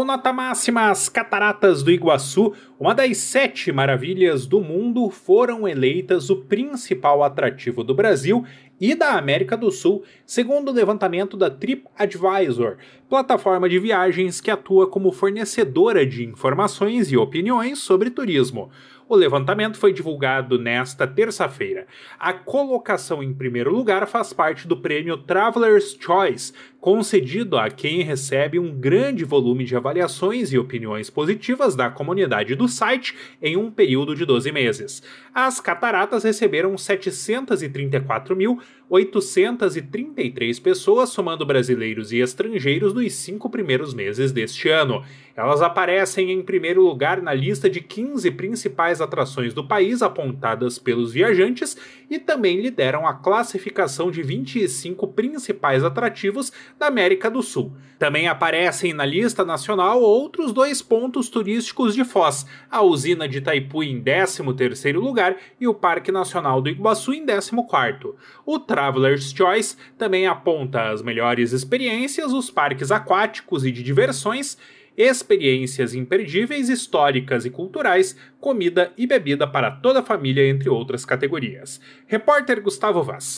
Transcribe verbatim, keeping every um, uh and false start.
Com nota máxima, as Cataratas do Iguaçu, uma das sete maravilhas do mundo, foram eleitas o principal atrativo do Brasil e da América do Sul, segundo o levantamento da TripAdvisor, plataforma de viagens que atua como fornecedora de informações e opiniões sobre turismo. O levantamento foi divulgado nesta terça-feira. A colocação em primeiro lugar faz parte do prêmio Traveler's Choice, concedido a quem recebe um grande volume de avaliações e opiniões positivas da comunidade do site em um período de doze meses. As cataratas receberam setecentas e trinta e quatro mil, oitocentas e trinta e três pessoas, somando brasileiros e estrangeiros, nos cinco primeiros meses deste ano. Elas aparecem em primeiro lugar na lista de quinze principais atrações do país apontadas pelos viajantes e também lideram a classificação de vinte e cinco principais atrativos da América do Sul. Também aparecem na lista nacional outros dois pontos turísticos de Foz, a usina de Itaipu em décimo terceiro lugar e o Parque Nacional do Iguaçu em décimo quarto. O Traveler's Choice também aponta as melhores experiências, os parques aquáticos e de diversões, experiências imperdíveis, históricas e culturais, comida e bebida para toda a família, entre outras categorias. Repórter Gustavo Vaz.